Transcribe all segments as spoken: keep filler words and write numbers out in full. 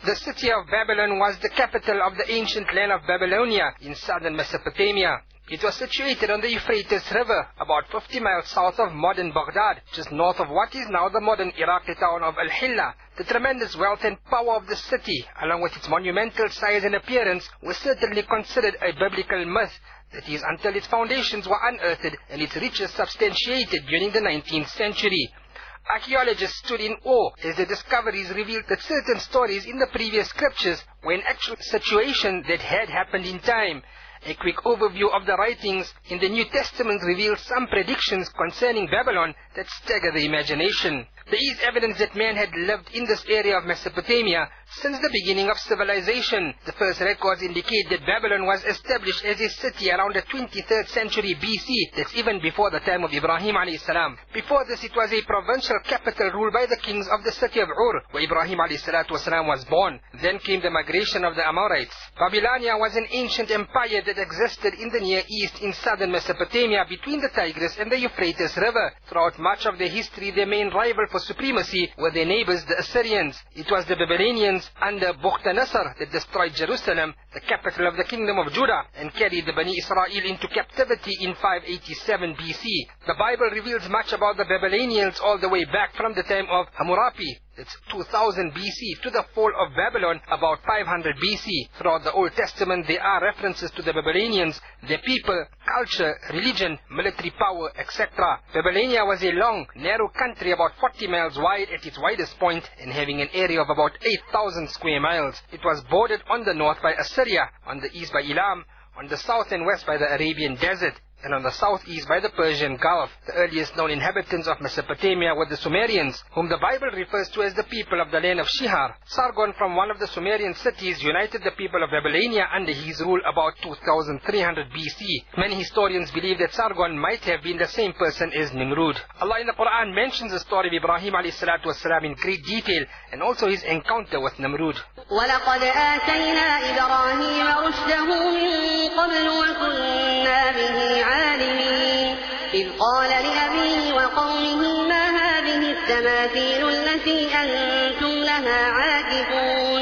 The city of Babylon was the capital of the ancient land of Babylonia in southern Mesopotamia. It was situated on the Euphrates River, about fifty miles south of modern Baghdad, just north of what is now the modern Iraqi town of Al-Hilla. The tremendous wealth and power of the city, along with its monumental size and appearance, was certainly considered a biblical myth. That is, until its foundations were unearthed and its riches substantiated during the nineteenth century. Archaeologists stood in awe as the discoveries revealed that certain stories in the previous scriptures were an actual situation that had happened in time. A quick overview of the writings in the New Testament reveals some predictions concerning Babylon that stagger the imagination. There is evidence that man had lived in this area of Mesopotamia since the beginning of civilization. The first records indicate that Babylon was established as a city around the twenty-third century B C. That's even before the time of Ibrahim alayhi salam. Before this, it was a provincial capital ruled by the kings of the city of Ur, where Ibrahim alayhi salatu wasalam was born. Then came the migration of the Amorites. Babylonia was an ancient empire that existed in the Near East in southern Mesopotamia between the Tigris and the Euphrates River. Throughout much of their history, their main rival for supremacy were their neighbors, the Assyrians. It was the Babylonians under Bukhtanasar that destroyed Jerusalem, the capital of the kingdom of Judah, and carried the Bani Israel into captivity in five eighty-seven B C. The Bible reveals much about the Babylonians all the way back from the time of Hammurapi. It's two thousand B C to the fall of Babylon about five hundred B C. Throughout the Old Testament there are references to the Babylonians, their people, culture, religion, military power, et cetera. Babylonia was a long, narrow country about forty miles wide at its widest point and having an area of about eight thousand square miles. It was bordered on the north by Assyria, on the east by Elam, on the south and west by the Arabian Desert, and on the southeast by the Persian Gulf. The earliest known inhabitants of Mesopotamia were the Sumerians, whom the Bible refers to as the people of the land of Shihar. Sargon from one of the Sumerian cities united the people of Babylonia under his rule about two thousand three hundred B C. Many historians believe that Sargon might have been the same person as Nimrud. Allah in the Quran mentions the story of Ibrahim alayhi salatu wasalam in great detail and also his encounter with Nimrud. وَلَقَدْ آتَيْنَا إِبْرَاهِيمَ رُشْدَهُ مِنْ قَبْلُ وَكُنَّا بِهِ عالمين إذ قال لأبيه وقومه ما هذه التماثيل التي أنتم لها عاكفون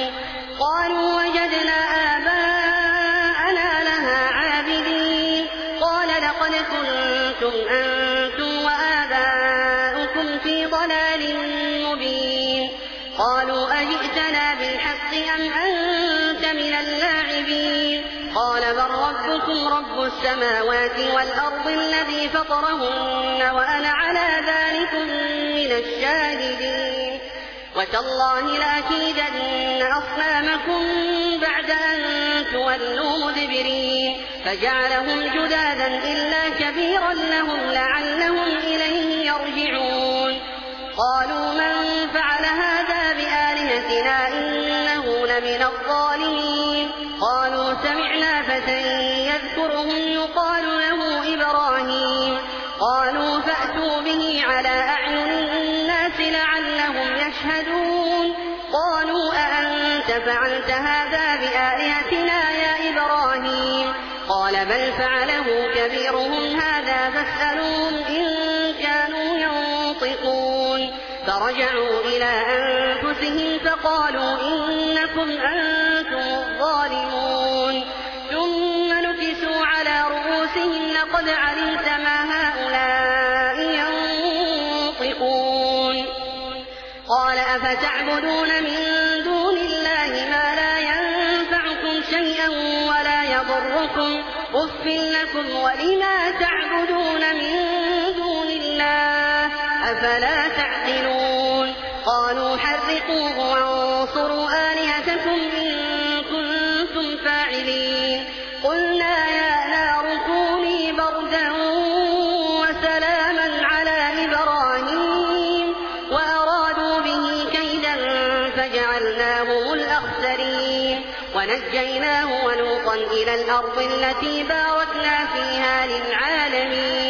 قالوا وجدنا آباءنا لها عابدين قال لقد كنتم أنتم وآباؤكم في ضلال مبين قالوا أجئتنا بالحق أم أنت من اللاعبين قال بل ربكم رب السماوات والأرض الذي فطرهن وأنا على ذلك من الشاهدين وتالله لأكيدن أصنامكم بعد أن تولوا مدبرين فجعلهم جذاذا إلا كبيرا لهم لعلهم إليه يرجعون قالوا من فعل هذا بآلهتنا إنه لمن الظالمين قالوا سمعنا فتى يذكرهم يقال له إبراهيم قالوا فأتوا به على أعين الناس لعلهم يشهدون قالوا أأنت فعلت هذا بآلهتنا يا إبراهيم قال بل فعله كبيرهم هذا فاسألوهم إن كانوا ينطقون فرجعوا إلى أنفسهم فقالوا إنكم أنتم الظالمون ثم نكسوا على رؤوسهم لقد علمت ما هؤلاء ينطقون قال أفتعبدون من دون الله ما لا ينفعكم شيئا ولا يضركم أف لكم ولما تعبدون من دون الله أفلا تعقلون قالوا حرقوه وانصروا آلهتكم إن كنتم فاعلين قلنا يا نار كوني بردا وسلاما على إبراهيم وأرادوا به كيدا فجعلناهم الأخسرين ونجيناه ولوطا إلى الأرض التي باركنا فيها للعالمين.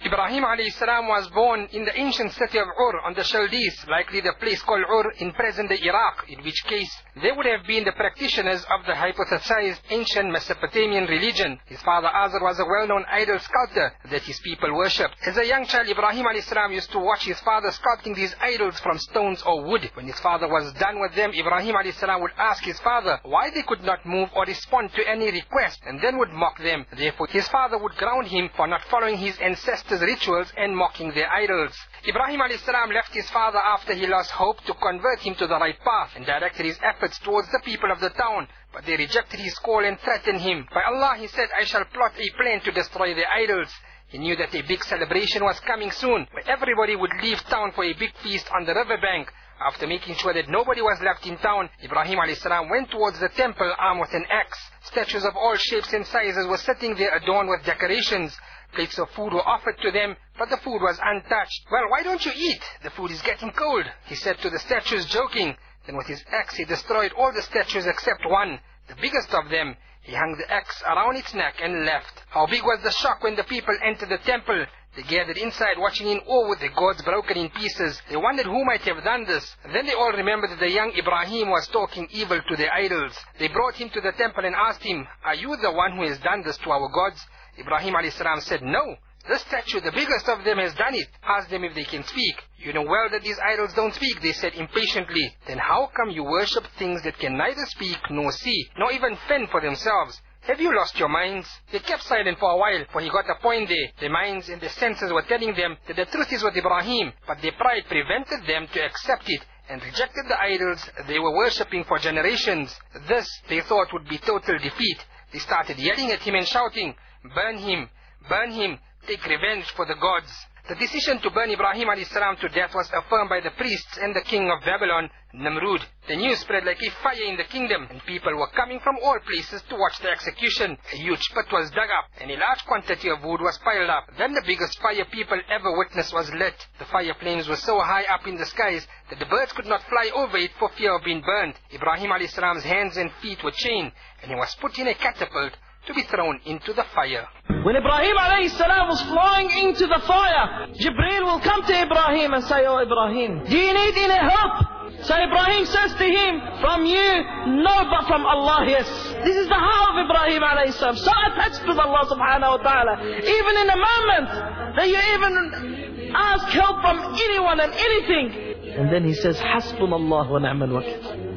Ibrahim alayhi salam was born in the ancient city of Ur on the Chaldees, likely the place called Ur in present-day Iraq, in which case they would have been the practitioners of the hypothesized ancient Mesopotamian religion. His father Azar was a well-known idol sculptor that his people worshipped. As a young child, Ibrahim alayhi salam used to watch his father sculpting these idols from stones or wood. When his father was done with them, Ibrahim alayhi salam would ask his father why they could not move or respond to any request, and then would mock them. Therefore, his father would ground him for not following his ancestors' rituals and mocking their idols. Ibrahim alayhi salam left his father after he lost hope to convert him to the right path and directed his efforts towards the people of the town. But they rejected his call and threatened him. By Allah, he said, I shall plot a plan to destroy their idols. He knew that a big celebration was coming soon, where everybody would leave town for a big feast on the riverbank. After making sure that nobody was left in town, Ibrahim alayhi salam went towards the temple armed with an axe. Statues of all shapes and sizes were sitting there adorned with decorations. Plates of food were offered to them, but the food was untouched. Well, why don't you eat? The food is getting cold, he said to the statues, joking. Then with his axe he destroyed all the statues except one, the biggest of them. He hung the axe around its neck and left. How big was the shock when the people entered the temple? They gathered inside, watching in awe with the gods broken in pieces. They wondered who might have done this. Then they all remembered that the young Ibrahim was talking evil to their idols. They brought him to the temple and asked him, are you the one who has done this to our gods? Ibrahim alayhi salam said, no. This statue, the biggest of them, has done it. Ask them if they can speak. You know well that these idols don't speak, they said impatiently. Then how come you worship things that can neither speak nor see, nor even fend for themselves? Have you lost your minds? They kept silent for a while, for he got a point there. Their minds and their senses were telling them that the truth is with Ibrahim, but their pride prevented them to accept it and rejected the idols they were worshipping for generations. This, they thought, would be total defeat. They started yelling at him and shouting, burn him, burn him, take revenge for the gods. The decision to burn Ibrahim alayhi salam to death was affirmed by the priests and the king of Babylon, Namrud. The news spread like a fire in the kingdom, and people were coming from all places to watch the execution. A huge pit was dug up, and a large quantity of wood was piled up. Then the biggest fire people ever witnessed was lit. The fire flames were so high up in the skies that the birds could not fly over it for fear of being burned. Ibrahim alayhi salam's hands and feet were chained, and he was put in a catapult to be thrown into the fire. When Ibrahim alayhi salam was flying into the fire, Jibreel will come to Ibrahim and say, oh Ibrahim, do you need any help? So Ibrahim says to him, from you, no, but from Allah, yes. This is the heart of Ibrahim alayhi salam, so attached to Allah subhanahu wa ta'ala. Even in a moment that you even ask help from anyone and anything. And then he says, Hasbunallah wa ni'mal wakil.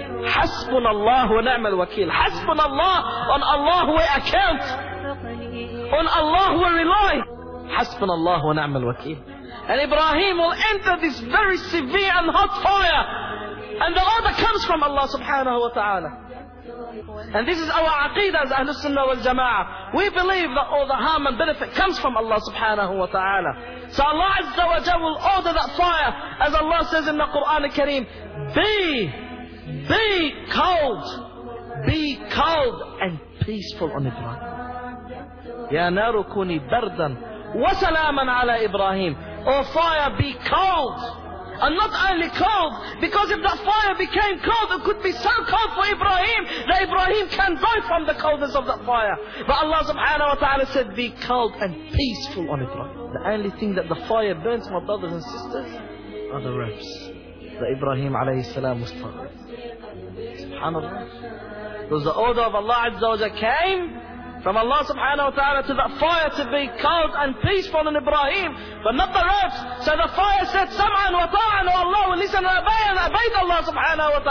Hasbunallah wa ni'mal wakil. Hasbunallah, on Allah we account. On Allah we rely. Hasbunallah wa ni'mal wakil. And Ibrahim will enter this very severe and hot fire. And the order comes from Allah subhanahu wa ta'ala. And this is our aqidah as Ahlus Sunnah wal Jama'ah. We believe that all the harm and benefit comes from Allah subhanahu wa ta'ala. So Allah Azza wa Jalla will order that fire, as Allah says in the Quran al-Kareem, be, be cold, be cold and peaceful on Ibrahim. Ya naru kuni bardan wa salaman ala Ibrahim. O fire, be cold. And not only cold, because if that fire became cold, it could be so cold for Ibrahim that Ibrahim can die from the coldness of that fire. But Allah subhanahu wa ta'ala said, be cold and peaceful on Ibrahim. The only thing that the fire burns, my brothers and sisters, are the ropes that Ibrahim alayhi salam was tied. Subhanallah. It was the order of Allah Azza wa Jalla came from Allah subhanahu wa ta'ala to that fire to be cold and peaceful on Ibrahim, but not the ropes. So the fire said, Sam'an wa ta'an, oh Allah will listen and obey, and obeyed Allah subhanahu wa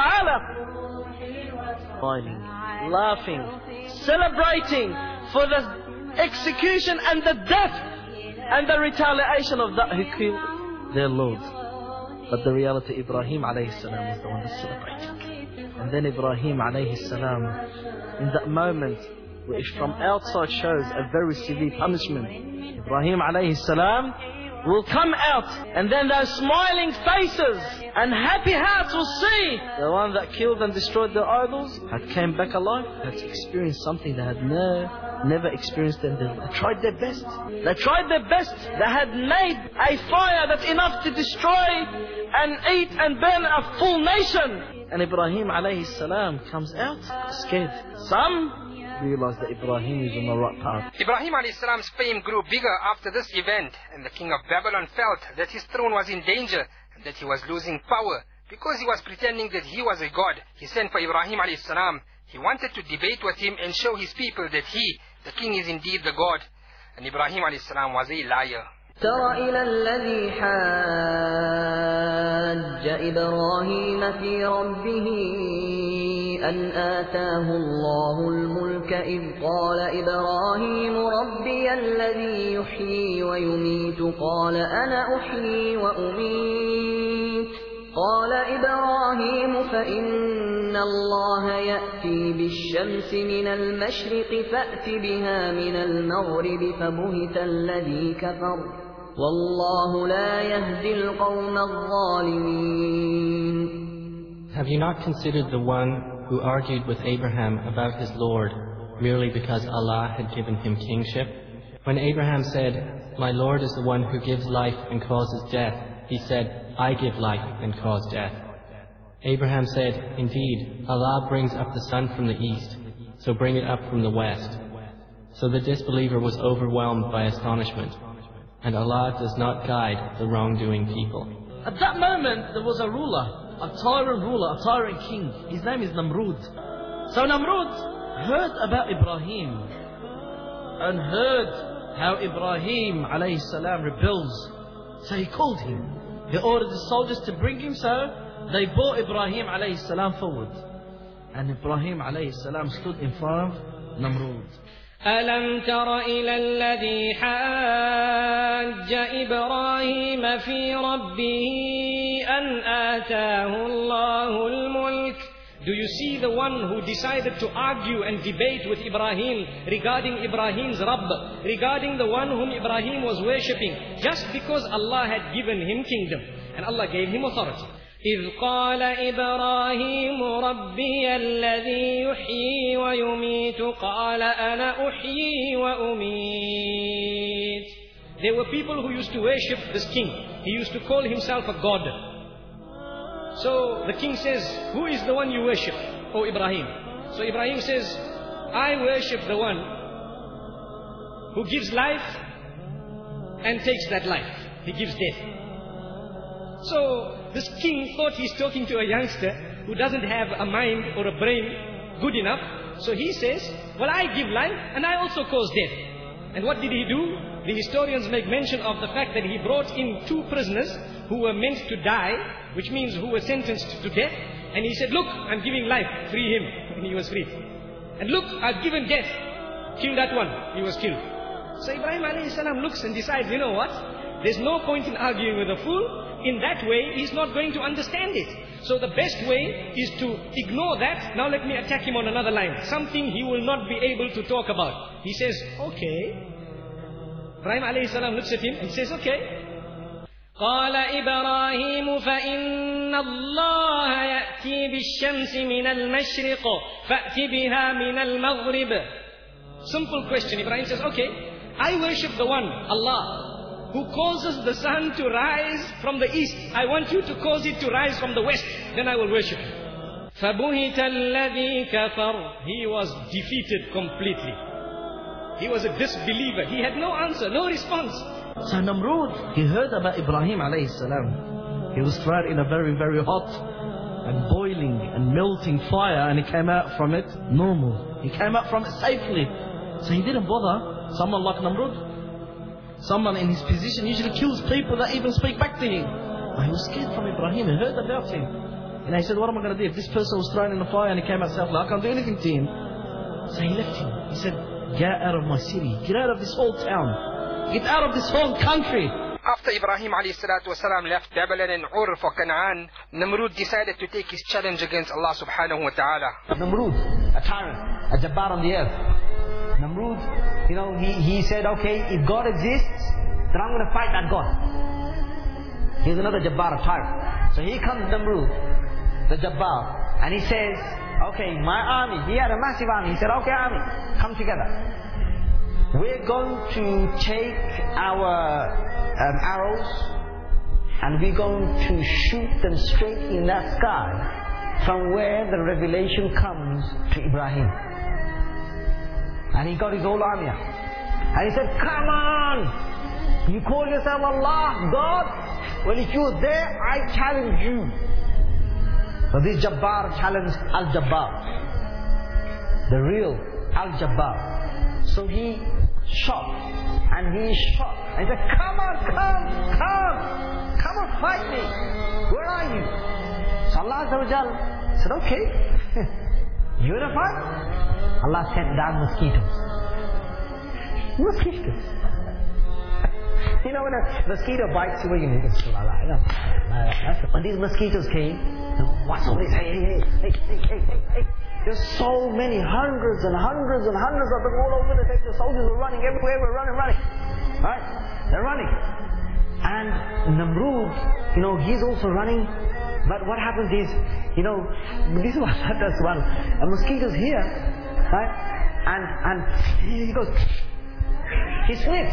ta'ala. Smiling, laughing, celebrating for the execution and the death and the retaliation of that who killed their Lord. But the reality, Ibrahim alayhi salam was the one that celebrated. And then Ibrahim alayhi salam, in that moment, which from outside shows a very severe punishment, Ibrahim alayhi salam will come out, and then those smiling faces and happy hearts will see the one that killed and destroyed their idols had came back alive, had experienced something they had no, never experienced, and they tried their best. They tried their best. They had made a fire that's enough to destroy and eat and burn a full nation. And Ibrahim alayhi salam comes out scared. Some realized that Ibrahim is on the right path. Ibrahim alayhi salam's fame grew bigger after this event, and the king of Babylon felt that his throne was in danger and that he was losing power. Because he was pretending that he was a god, he sent for Ibrahim alayhi salam. He wanted to debate with him and show his people that he, the king, is indeed the god. And Ibrahim alayhi salam was a liar. تر إلى الذي حاج إبراهيم في ربه أن آتاه الله الملك إذ قال إبراهيم ربي الذي يحيي ويميت قال أنا أحيي وأميت قال إبراهيم فإن الله يأتي بالشمس من المشرق فأت بها من المغرب فبهت الذي كفر والله لا يهدي القوم الظالمين. Have you not considered the one who argued with Abraham about his Lord merely because Allah had given him kingship? When Abraham said, "My Lord is the one who gives life and causes death," he said, "I give life and cause death." Abraham said, "Indeed, Allah brings up the sun from the east, so bring it up from the west." So the disbeliever was overwhelmed by astonishment, and Allah does not guide the wrongdoing people. At that moment, there was a ruler, a tyrant ruler, a tyrant king. His name is Namrud. So Namrud heard about Ibrahim and heard how Ibrahim alayhi salam rebels. So he called him. He ordered the soldiers to bring him, so they brought Ibrahim alayhi salam forward. And Ibrahim alayhi salam stood in front of Namrud. ألم تر إلى الذي حاج إبراهيم في ربه أن آتاه الله الملك. Do you see the one who decided to argue and debate with Ibrahim regarding Ibrahim's Rabb, regarding the one whom Ibrahim was worshipping, just because Allah had given him kingdom and Allah gave him authority. إذ قال إبراهيم ربي الذي يحيي ويميت قال أنا أحيي وأميت. There were people who used to worship this king. He used to call himself a god. So the king says, "Who is the one you worship, O Ibrahim?" So Ibrahim says, "I worship the one who gives life and takes that life. He gives death." So this king thought he's talking to a youngster who doesn't have a mind or a brain good enough. So he says, "Well, I give life and I also cause death." And what did he do? The historians make mention of the fact that he brought in two prisoners who were meant to die, which means who were sentenced to death. And he said, "Look, I'm giving life, free him." And he was freed. "And look, I've given death, kill that one." He was killed. So Ibrahim alayhi salam looks and decides, you know what? There's no point in arguing with a fool. In that way, he's not going to understand it. So the best way is to ignore that. Now let me attack him on another line. Something he will not be able to talk about. He says, "Okay." Ibrahim alayhi salam looks at him and says, "Okay." قال إبراهيم فإن الله يأتي بالشمس من المشرق فأت بها من المغرب. Simple question. Ibrahim says, "Okay, I worship the one, Allah, who causes the sun to rise from the east. I want you to cause it to rise from the west. Then I will worship you." فَبُهِتَ الَّذِي كَفَرَ. He was defeated completely. He was a disbeliever. He had no answer, no response. So Namrud, he heard about Ibrahim alayhi salam. He was thrown in a very, very hot and boiling and melting fire, and he came out from it normal. He came out from it safely. So he didn't bother. Someone like Namrud, someone in his position usually kills people that even speak back to him. But he was scared from Ibrahim. He heard about him. And he said, "What am I going to do? If this person was thrown in the fire and he came out safely, I can't do anything to him." So he left him. He said, "Get out of my city. Get out of this whole town. Get out of this whole country." After Ibrahim alayhi salatu wasalam left Babylon and Ur for Canaan, Namrud decided to take his challenge against Allah subhanahu wa ta'ala. Namrud, a tyrant, a jabbar on the earth. Namrud, you know, he, he said, "Okay, if God exists, then I'm going to fight that God." Here's another jabbar, a tyrant. So here comes Namrud, the jabbar, and he says, "Okay, my army," he had a massive army. He said, "Okay, army, come together. We're going to take our um, arrows and we're going to shoot them straight in that sky from where the revelation comes to Ibrahim." And he got his whole army out. And he said, come on! You call yourself Allah, God? Well, if you're there, I challenge you. So this Jabbar challenged Al-Jabbar. The real Al-Jabbar. So he shot. And he shot. And he said, come on, come, come. Come and fight me. Where are you? So Allah Azza wa Jal said, okay. You in a fight? Allah sent down mosquitoes. Mosquitoes. You know when a mosquito bites you, what are you going to do? You know, when these mosquitoes came, what's all this? Hey, hey, hey, hey, hey, hey, hey. There's so many, hundreds and hundreds and hundreds of them all over the place. The soldiers were running everywhere, were running, running. Right? They're running. And Namrud, you know, he's also running. But what happens is, you know, this is what does one. A mosquito's here, right? And and he goes, he sniffs.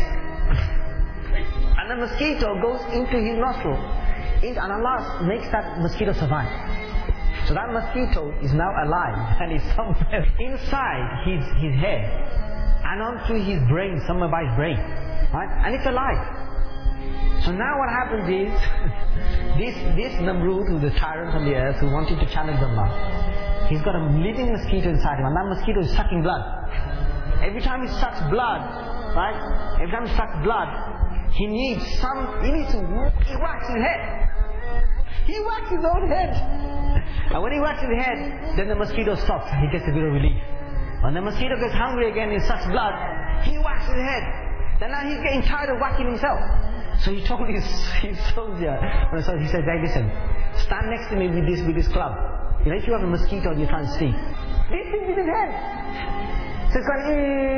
And the mosquito goes into his nostril. And Allah makes that mosquito survive. So that mosquito is now alive and is somewhere inside his, his head and onto his brain, somewhere by his brain. Right? And it's alive. So now what happens is, this, this Namrud, who's the tyrant on the earth, who wanted to challenge Allah, he's got a living mosquito inside him, and that mosquito is sucking blood. Every time he sucks blood, right? Every time he sucks blood, he needs some, he needs to, he whacks his head. He whacks his own head. And when he whacks his head, then the mosquito stops. He gets a bit of relief. When the mosquito gets hungry again, he sucks blood, he whacks his head. Then now he's getting tired of whacking himself. So he told his, his soldier, so he said, hey, listen, stand next to me with this, with this club. You know, if you have a mosquito and you can't see, this thing with his head. So it's going,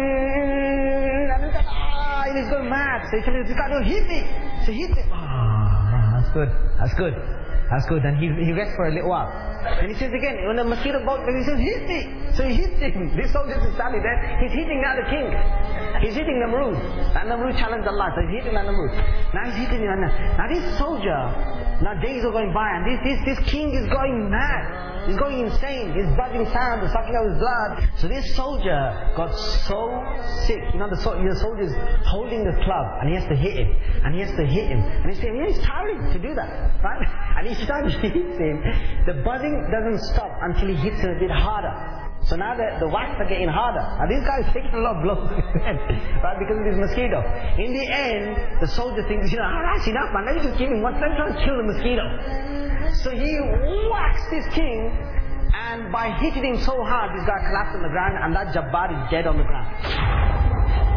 mm, and he's going, ah, and he's going mad. So he told him, this guy, don't hit me. So he hit him. Ah, that's good, that's good. That's good. Then he, he rests for a little while. And he says again, when the mosquito bites, he says, hit me. So he hits him. This soldier is standing there. He's hitting now the king. He's hitting Namrud. And Namrud challenged Allah. So he's hitting Namrud. Now he's hitting him. Now this soldier, now days are going by, and this, this, this king is going mad. He's going insane. He's buzzing sound, he's sucking out his blood. So this soldier got so sick. You know, the, so, the soldier's holding the club, and he has to hit him. And he has to hit him. And he's saying, yeah, he's tiring to do that. Right? And each time he hits him, the buzzing doesn't stop until he hits him a bit harder. So now the, the whacks are getting harder. And this guy is taking a lot of blows, right, because of this mosquito. In the end, the soldier thinks, you know, oh, that's enough, man. Let me just give him one. Let me try to kill the mosquito. So he whacks this king, and by hitting him so hard, this guy collapsed on the ground, and that Jabbar is dead on the ground.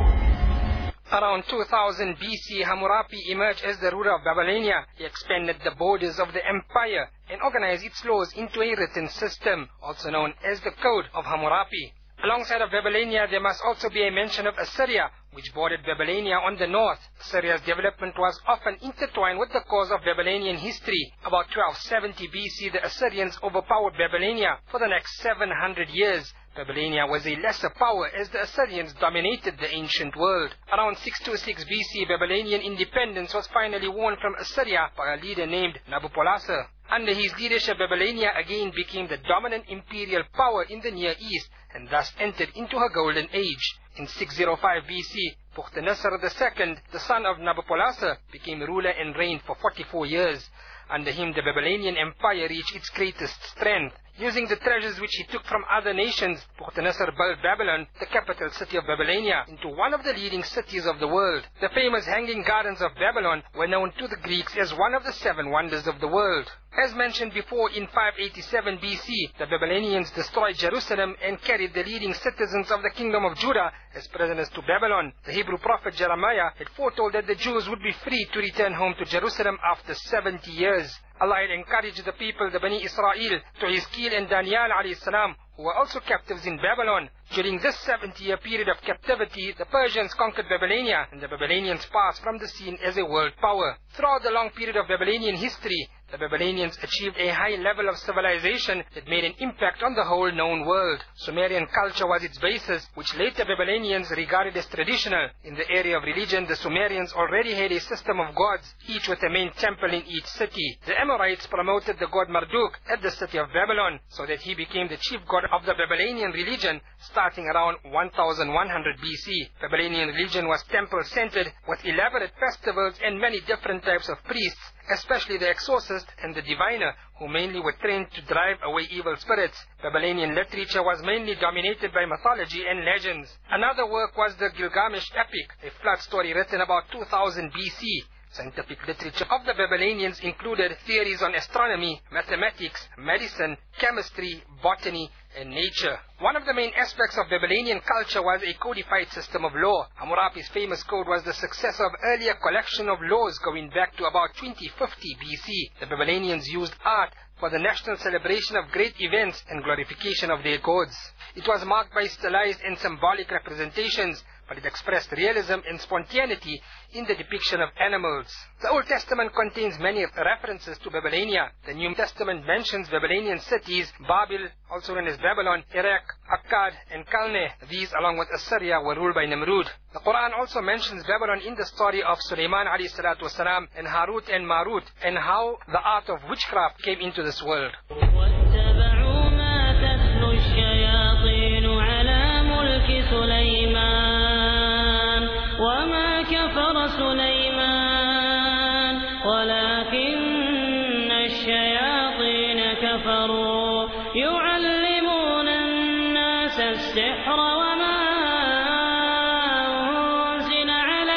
Around two thousand B C, Hammurapi emerged as the ruler of Babylonia. He expanded the borders of the empire and organized its laws into a written system, also known as the Code of Hammurapi. Alongside of Babylonia, there must also be a mention of Assyria, which bordered Babylonia on the north. Assyria's development was often intertwined with the course of Babylonian history. About twelve seventy B C, the Assyrians overpowered Babylonia. For the next seven hundred years, Babylonia was a lesser power as the Assyrians dominated the ancient world. Around six twenty-six B C, Babylonian independence was finally won from Assyria by a leader named Nabopolassar. Under his leadership, Babylonia again became the dominant imperial power in the Near East and thus entered into her golden age. In six oh five B C, Bukhtanasar the Second, the son of Nabopolassar, became ruler and reigned for forty-four years. Under him, the Babylonian Empire reached its greatest strength. Using the treasures which he took from other nations, Bukhtanasar built Babylon, the capital city of Babylonia, into one of the leading cities of the world. The famous Hanging Gardens of Babylon were known to the Greeks as one of the seven wonders of the world. As mentioned before, in five eighty-seven B C, the Babylonians destroyed Jerusalem and carried the leading citizens of the kingdom of Judah as prisoners to Babylon. The Hebrew prophet Jeremiah had foretold that the Jews would be free to return home to Jerusalem after seventy years. Allah had encouraged the people, the Bani Israel, to Hizkil and Daniel alayhi salam, who were also captives in Babylon. During this seventy-year period of captivity, the Persians conquered Babylonia, and the Babylonians passed from the scene as a world power. Throughout the long period of Babylonian history, the Babylonians achieved a high level of civilization that made an impact on the whole known world. Sumerian culture was its basis, which later Babylonians regarded as traditional. In the area of religion, the Sumerians already had a system of gods, each with a main temple in each city. The Amorites promoted the god Marduk at the city of Babylon, so that he became the chief god of the Babylonian religion starting around one thousand one hundred B C. Babylonian religion was temple-centered with elaborate festivals and many different types of priests, especially the exorcist and the diviner, who mainly were trained to drive away evil spirits. Babylonian literature was mainly dominated by mythology and legends. Another work was the Gilgamesh epic, a flood story written about two thousand B C. Scientific literature of the Babylonians included theories on astronomy, mathematics, medicine, chemistry, botany, and nature. One of the main aspects of Babylonian culture was a codified system of law. Hammurabi's famous code was the successor of earlier collection of laws going back to about twenty fifty B C. The Babylonians used art for the national celebration of great events and glorification of their gods. It was marked by stylized and symbolic representations, but it expressed realism and spontaneity in the depiction of animals. The Old Testament contains many references to Babylonia. The New Testament mentions Babylonian cities, Babel, also known as Babylon, Erech, Akkad, and Calneh. These, along with Assyria, were ruled by Nimrud. The Quran also mentions Babylon in the story of Sulaiman alayhi salatu wasalam and Harut and Marut, and how the art of witchcraft came into this world. وما كفر سليمان ولكن الشياطين كفروا يعلمون الناس السحر وما أنزل على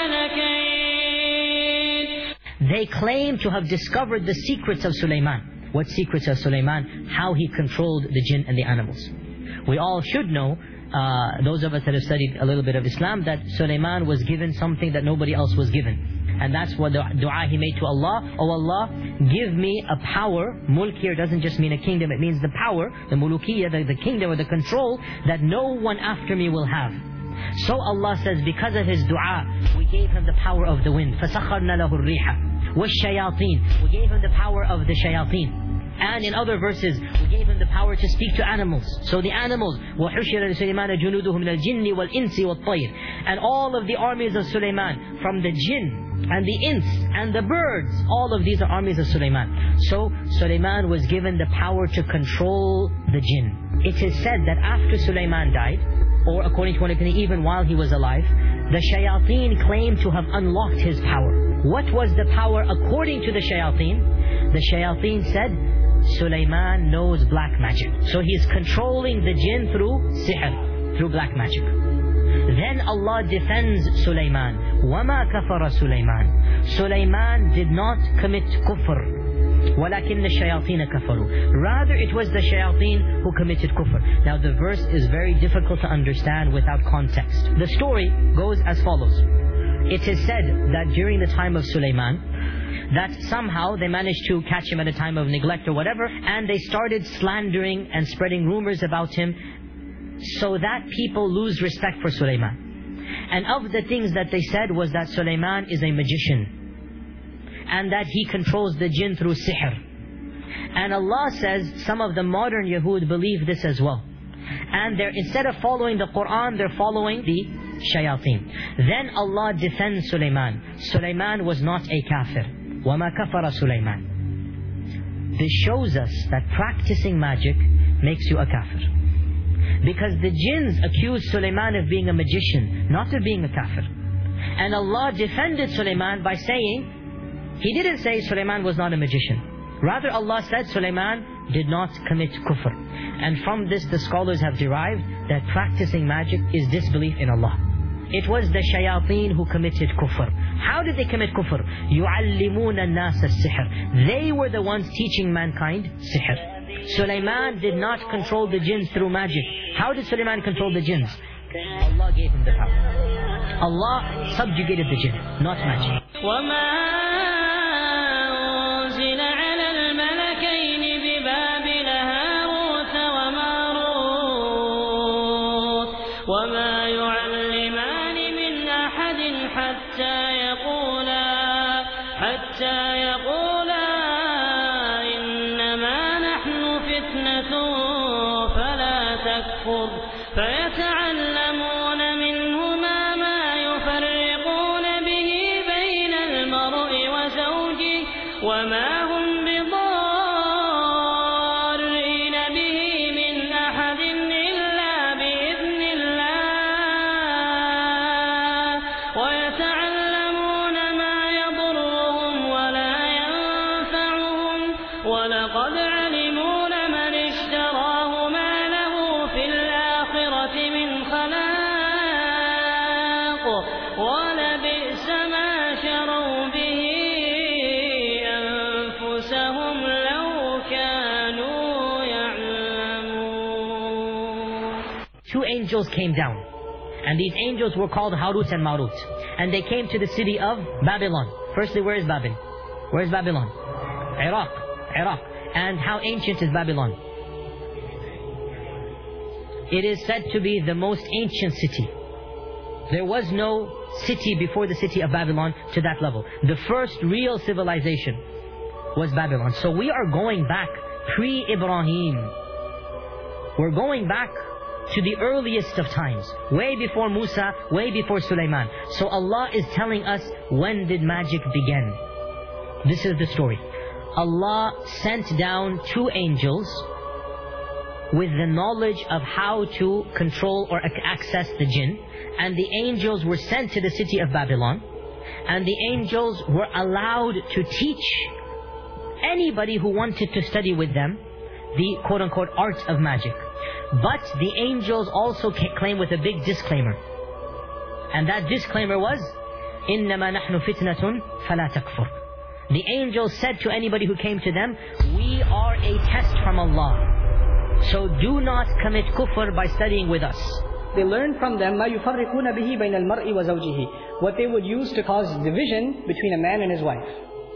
الملكين. They claim to have discovered the secrets of Sulaiman. What secrets of Sulaiman? How he controlled the jinn and the animals. We all should know, Uh, those of us that have studied a little bit of Islam, that Sulaiman was given something that nobody else was given. And that's what the dua he made to Allah. Oh Allah, give me a power. Mulk here doesn't just mean a kingdom, it means the power, the mulukiyya, the, the kingdom or the control that no one after me will have. So Allah says, because of his dua, we gave him the power of the wind. فَسَخَّرْنَا لَهُ الرِّيحَ وَالشَّيَاطِينَ. We gave him the power of the shayateen. And in other verses, we gave him the power to speak to animals. So the animals, وَحُشِرَ لِسُلَيْمَانَ جُنُودُهُ مِنَ الْجِنِّ وَالْإِنسِ وَالطَّيْرِ. And all of the armies of Sulaiman, from the jinn and the ins and the birds, all of these are armies of Sulaiman. So Sulaiman was given the power to control the jinn. It is said that after Sulaiman died, or according to one opinion, even while he was alive, the shayateen claimed to have unlocked his power. What was the power according to the shayateen? The shayateen said, Sulaiman knows black magic. So he is controlling the jinn through sihr, through black magic. Then Allah defends Sulaiman. وَمَا كَفَرَ Sulaiman. Sulaiman did not commit kufr. وَلَكِنَّ الشَّيَاطِينَ كَفَرُوا. Rather, it was the shayateen who committed kufr. Now the verse is very difficult to understand without context. The story goes as follows. It is said that during the time of Sulaiman, that somehow they managed to catch him at a time of neglect or whatever, and they started slandering and spreading rumors about him, so that people lose respect for Sulaiman. And of the things that they said was that Sulaiman is a magician, and that he controls the jinn through sihr. And Allah says some of the modern Yahud believe this as well. And they're, instead of following the Quran, they're following the shayateen. Then Allah defends Sulaiman. Sulaiman was not a kafir. وَمَا كَفَرَ سُلَيْمَانَ. This shows us that practicing magic makes you a kafir. Because the jinns accused Sulaiman of being a magician, not of being a kafir. And Allah defended Sulaiman by saying, He didn't say Sulaiman was not a magician. Rather Allah said Sulaiman did not commit kufr. And from this the scholars have derived that practicing magic is disbelief in Allah. It was the shayateen who committed kufr. How did they commit kufr? يُعَلِّمُونَ النَّاسَ السِّحْرِ. They were the ones teaching mankind sihr. Sulaiman did not control the jinns through magic. How did Sulaiman control the jinns? Allah gave him the power. Allah subjugated the jinn, not magic. وما يعلمان من أحد حتى يقولا حتى يقولا تكفر فيتعلمون منهما ما يفرقون به بين المرء وزوجه وما هم بضارين به من أحد إلا بإذن الله ويتعلمون ما يضرهم ولا ينفعهم ولقد علموا لمن اشتراه ما له في الآخرة من خلاق ولبئس ما شروا به أنفسهم لو كانوا يعلمون. Two angels came down, and these angels were called Harut and Marut, and they came to the city of Babylon. Firstly, where is Babel? Where is Babylon? Iraq. Iraq. And how ancient is Babylon? It is said to be the most ancient city. There was no city before the city of Babylon to that level. The first real civilization was Babylon. So we are going back pre-Ibrahim. We're going back to the earliest of times, way before Musa, way before Sulaiman. So Allah is telling us, when did magic begin? This is the story. Allah sent down two angels with the knowledge of how to control or access the jinn, and the angels were sent to the city of Babylon, and the angels were allowed to teach anybody who wanted to study with them the quote-unquote art of magic. But the angels also came with a big disclaimer, and that disclaimer was إِنَّمَا نَحْنُ فِتْنَةٌ فَلَا تَكْفُرْ. The angels said to anybody who came to them, we are a test from Allah, so do not commit kufr by studying with us. They learned from them مَا يُفَرِّقُونَ بِهِ بَيْنَ الْمَرْءِ وَزَوْجِهِ, what they would use to cause division between a man and his wife.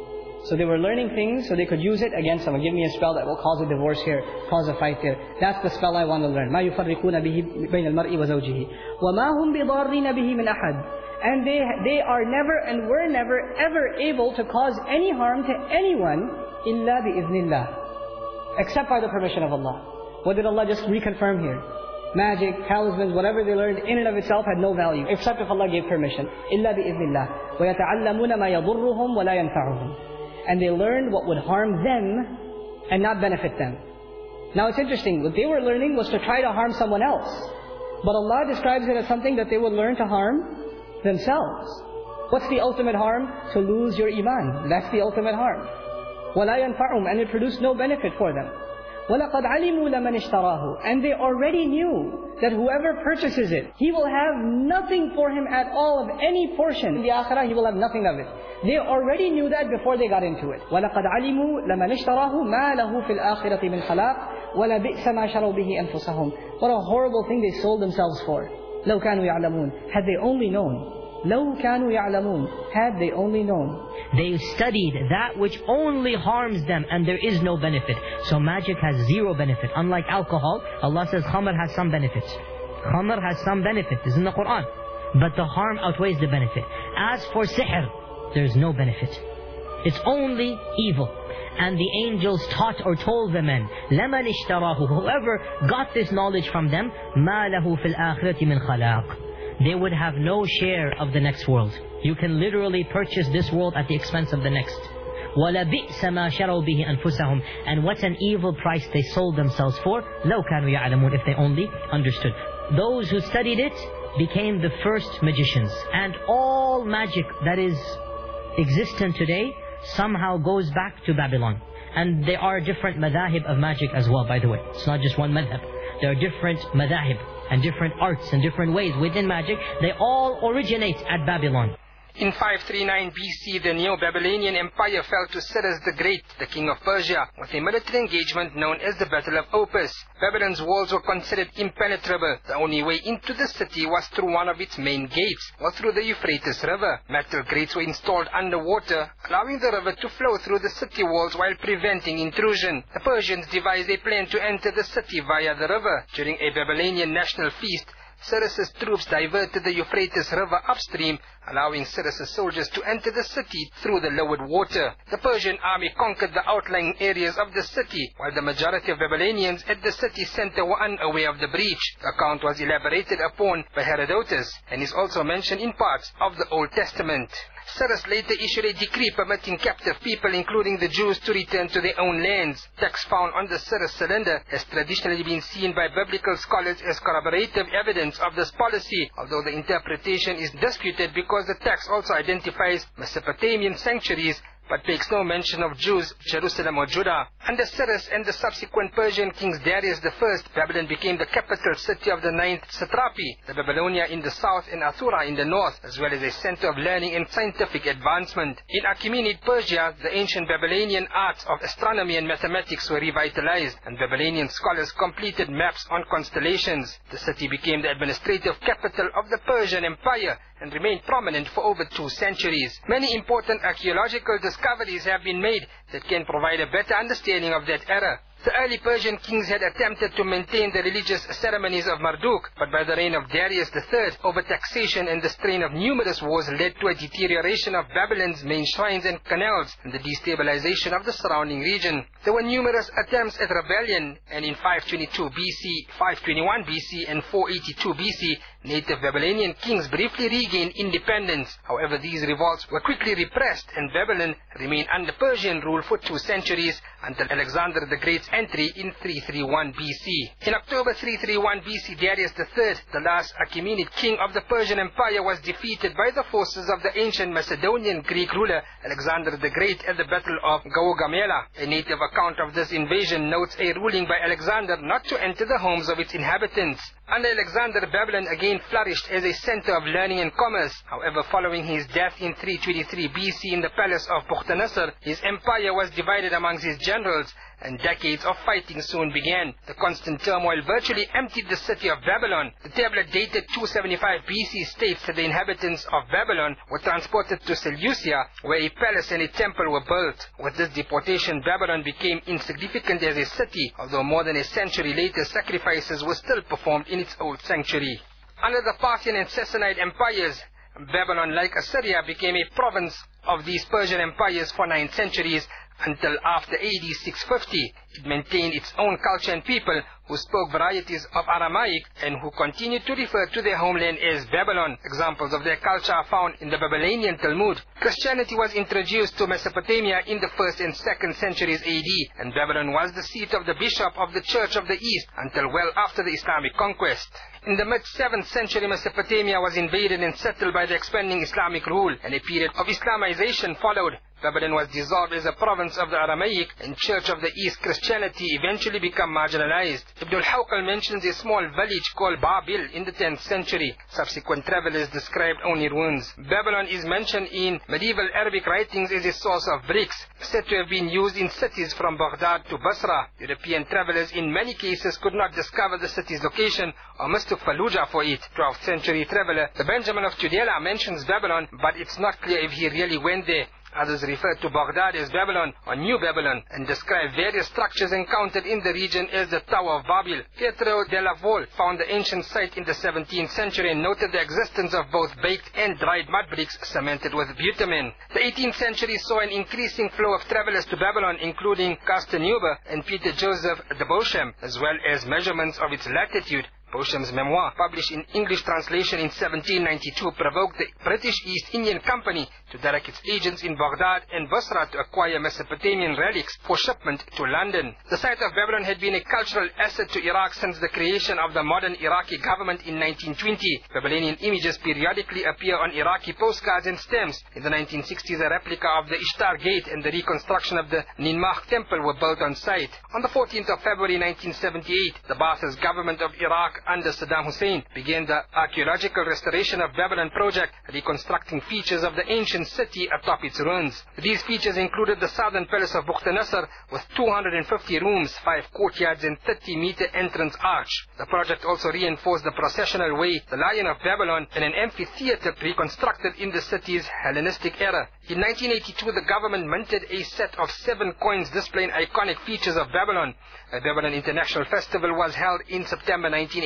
So they were learning things so they could use it against someone. Give me a spell that will cause a divorce here, cause a fight here. That's the spell I want to learn. مَا يُفَرِّقُونَ بِهِ بَيْنَ الْمَرْءِ وَزَوْجِهِ وَمَا هُمْ بِضَارِّينَ بِهِ مِنْ أَحَدٍ. And they they are never and were never ever able to cause any harm to anyone إِلَّا بِإِذْنِ اللَّهِ, except by the permission of Allah. What did Allah just reconfirm here? Magic, talismans, whatever they learned in and of itself had no value, except if Allah gave permission. إِلَّا بِإِذْنِ اللَّهِ وَيَتَعَلَّمُونَ مَا يَضُرُّهُمْ وَلَا يَنْفَعُهُمْ. And they learned what would harm them and not benefit them. Now it's interesting, what they were learning was to try to harm someone else. But Allah describes it as something that they would learn to harm themselves. What's the ultimate harm? To lose your iman. That's the ultimate harm. وَلَا يَنْفَعُهُمْ. And it produced no benefit for them. وَلَقَدْ عَلِمُوا لَمَنِ اشْتَرَاهُ. And they already knew that whoever purchases it, he will have nothing for him at all of any portion. In the akhirah, he will have nothing of it. They already knew that before they got into it. وَلَقَدْ عَلِمُوا لَمَنِ اشْتَرَاهُ مَا لَهُ فِي الْآخِرَةِ مِنْ خَلَاقٍ وَلَبِئْسَ مَا شَرَوْا بِهِ أَنفُسَهُمْ. What a horrible thing they sold themselves for. لَوْ كَانُوا يَعْلَمُونَ. Had they only known. لَوْ كَانُوا يَعْلَمُونَ. Had they only known. They studied that which only harms them, and there is no benefit. So magic has zero benefit. Unlike alcohol, Allah says khamr has some benefit. Khamr has some benefit. This is in the Quran. But the harm outweighs the benefit. As for sihr, there is no benefit. It's only evil. And the angels taught or told the men, لَمَنِ اشْتَرَاهُ. Whoever got this knowledge from them, مَا لَهُ فِي الْآخِرَةِ مِنْ خَلَاقٍ. They would have no share of the next world. You can literally purchase this world at the expense of the next. وَلَبِئْسَ مَا شَرَوْا بِهِ أَنفُسَهُمْ. And what an evil price they sold themselves for. لَوْ كَانُوا يَعْلَمُونَ. If they only understood. Those who studied it became the first magicians. And all magic that is existent today somehow goes back to Babylon. And there are different madhahib of magic as well, by the way. It's not just one madhab. There are different madhahib and different arts and different ways within magic. They all originate at Babylon. In five thirty-nine B C, the Neo-Babylonian Empire fell to Cyrus the Great, the king of Persia, with a military engagement known as the Battle of Opis. Babylon's walls were considered impenetrable. The only way into the city was through one of its main gates, or through the Euphrates River. Metal grates were installed underwater, allowing the river to flow through the city walls while preventing intrusion. The Persians devised a plan to enter the city via the river. During a Babylonian national feast, Cyrus's troops diverted the Euphrates River upstream, allowing Cyrus's soldiers to enter the city through the lowered water. The Persian army conquered the outlying areas of the city, while the majority of Babylonians at the city center were unaware of the breach. The account was elaborated upon by Herodotus and is also mentioned in parts of the Old Testament. Cyrus later issued a decree permitting captive people, including the Jews, to return to their own lands. Text found on the Cyrus cylinder has traditionally been seen by biblical scholars as corroborative evidence of this policy, although the interpretation is disputed because the text also identifies Mesopotamian sanctuaries but makes no mention of Jews, Jerusalem or Judah. Under Cyrus and the subsequent Persian kings Darius the First, Babylon became the capital city of the ninth satrapy, the Babylonia in the south and Athura in the north, as well as a center of learning and scientific advancement. In Achaemenid Persia, the ancient Babylonian arts of astronomy and mathematics were revitalized, and Babylonian scholars completed maps on constellations. The city became the administrative capital of the Persian Empire and remained prominent for over two centuries. Many important archaeological discoveries have been made that can provide a better understanding of that era. The early Persian kings had attempted to maintain the religious ceremonies of Marduk, but by the reign of Darius the Third, overtaxation and the strain of numerous wars led to a deterioration of Babylon's main shrines and canals and the destabilization of the surrounding region. There were numerous attempts at rebellion, and in five twenty-two B C, five twenty-one B C and four eighty-two B C, native Babylonian kings briefly regained independence. However, these revolts were quickly repressed and Babylon remained under Persian rule for two centuries until Alexander the Great's entry in three thirty-one B C. In October three thirty-one B C, Darius the Third, the last Achaemenid king of the Persian Empire, was defeated by the forces of the ancient Macedonian Greek ruler Alexander the Great at the Battle of Gaugamela. A native account of this invasion notes a ruling by Alexander not to enter the homes of its inhabitants. Under Alexander, Babylon again flourished as a center of learning and commerce. However, following his death in three twenty-three B C in the palace of Bukhtanasar, his empire was divided amongst his generals, and decades of fighting soon began. The constant turmoil virtually emptied the city of Babylon. The tablet dated two seventy-five B C states that the inhabitants of Babylon were transported to Seleucia, where a palace and a temple were built. With this deportation, Babylon became insignificant as a city, although more than a century later sacrifices were still performed in its old sanctuary. Under the Parthian and Sassanid empires, Babylon, like Assyria, became a province of these Persian empires for nine centuries, until after A D six fifty. It maintained its own culture and people who spoke varieties of Aramaic and who continued to refer to their homeland as Babylon. Examples of their culture are found in the Babylonian Talmud. Christianity was introduced to Mesopotamia in the first and second centuries A D, and Babylon was the seat of the bishop of the Church of the East until well after the Islamic conquest. In the mid-seventh century, Mesopotamia was invaded and settled by the expanding Islamic rule, and a period of Islamization followed. Babylon was dissolved as a province of the Aramaic, and Church of the East Christianity eventually became marginalized. Ibn al-Hawqal mentions a small village called Babil in the tenth century. Subsequent travelers described only ruins. Babylon is mentioned in medieval Arabic writings as a source of bricks, said to have been used in cities from Baghdad to Basra. European travelers in many cases could not discover the city's location or mistook Fallujah for it. twelfth century traveler, the Benjamin of Tudela, mentions Babylon, but it's not clear if he really went there. Others refer to Baghdad as Babylon or New Babylon and describe various structures encountered in the region as the Tower of Babel. Pietro della Vol found the ancient site in the seventeenth century and noted the existence of both baked and dried mud bricks cemented with bitumen. The eighteenth century saw an increasing flow of travelers to Babylon, including Castanuber and Peter Joseph de Beauchamp, as well as measurements of its latitude. Beauchamp's memoir, published in English translation in seventeen ninety-two, provoked the British East Indian Company to direct its agents in Baghdad and Basra to acquire Mesopotamian relics for shipment to London. The site of Babylon had been a cultural asset to Iraq since the creation of the modern Iraqi government in nineteen twenty. Babylonian images periodically appear on Iraqi postcards and stamps. In the nineteen sixties, a replica of the Ishtar Gate and the reconstruction of the Ninmah Temple were built on site. On the fourteenth of February nineteen seventy-eight, the Ba'athist government of Iraq under Saddam Hussein began the archaeological restoration of Babylon project, reconstructing features of the ancient city atop its ruins. These features included the southern palace of Bukhtanasar with two hundred fifty rooms, five courtyards and thirty meter entrance arch. The project also reinforced the processional way, the Lion of Babylon, and an amphitheater reconstructed in the city's Hellenistic era. In nineteen eighty-two, the government minted a set of seven coins displaying iconic features of Babylon. A Babylon International Festival was held in September nineteen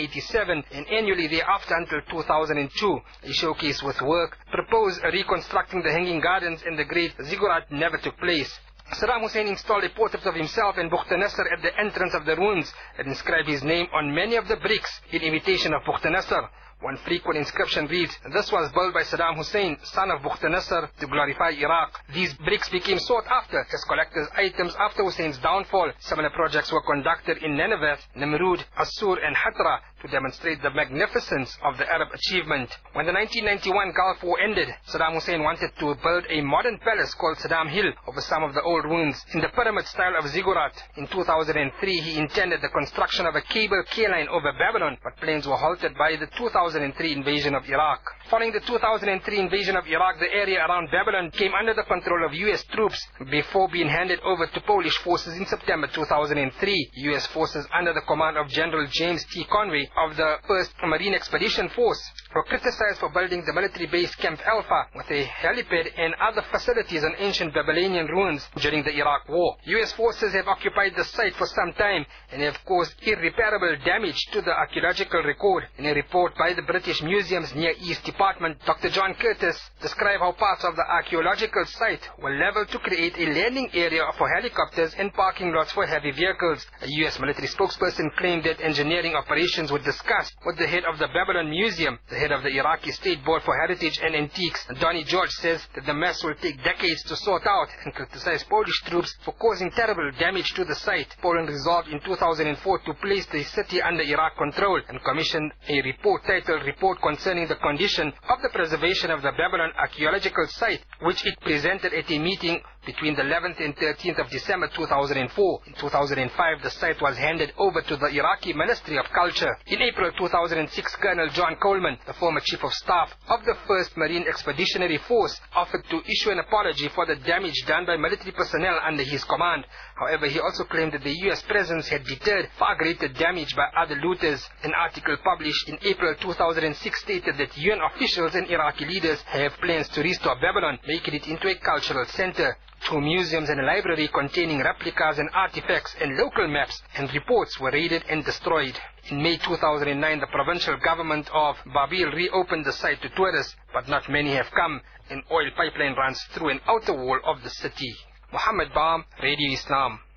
eighty-seven and annually thereafter until two thousand two. A showcase with work proposed reconstructing the Hanging Gardens and the Great Ziggurat never took place. Saddam Hussein installed a portrait of himself and Bukhtanasar at the entrance of the ruins and inscribed his name on many of the bricks in imitation of Bukhtanasar. One frequent inscription reads, "This was built by Saddam Hussein, son of Bukhtanasar, to glorify Iraq." These bricks became sought after as collector's items after Hussein's downfall. Similar projects were conducted in Nineveh, Nimrud, Assur and Hatra to demonstrate the magnificence of the Arab achievement. When the nineteen ninety-one Gulf War ended, Saddam Hussein wanted to build a modern palace called Saddam Hill over some of the old ruins in the pyramid style of Ziggurat. In two thousand three, he intended the construction of a cable car line over Babylon, but plans were halted by the two thousand three invasion of Iraq. Following the two thousand three invasion of Iraq, the area around Babylon came under the control of U S troops before being handed over to Polish forces in September two thousand three. U S forces under the command of General James T. Conway of the first Marine Expedition Force were criticized for building the military base Camp Alpha with a helipad and other facilities on ancient Babylonian ruins during the Iraq War. U S forces have occupied the site for some time and have caused irreparable damage to the archaeological record. In a report by the British Museum's Near East Department, Doctor John Curtis described how parts of the archaeological site were leveled to create a landing area for helicopters and parking lots for heavy vehicles. A U S military spokesperson claimed that engineering operations were discussed with the head of the Babylon Museum. The head of the Iraqi State Board for Heritage and Antiques, Donnie George, says that the mess will take decades to sort out and criticized Polish troops for causing terrible damage to the site. Poland resolved in two thousand four to place the city under Iraq control and commissioned a report titled Report Concerning the Condition of the Preservation of the Babylon Archaeological Site, which it presented at a meeting between the eleventh and thirteenth of December two thousand four. In two thousand five, the site was handed over to the Iraqi Ministry of Culture. In April two thousand six, Colonel John Coleman, the former Chief of Staff of the first Marine Expeditionary Force, offered to issue an apology for the damage done by military personnel under his command. However, he also claimed that the U S presence had deterred far greater damage by other looters. An article published in April two thousand six stated that U N officials and Iraqi leaders have plans to restore Babylon, making it into a cultural center. Two museums and a library containing replicas and artifacts and local maps and reports were raided and destroyed. In May two thousand nine, the provincial government of Babil reopened the site to tourists, but not many have come. An oil pipeline runs through an outer wall of the city. Muhammad Baam, Radio Islam.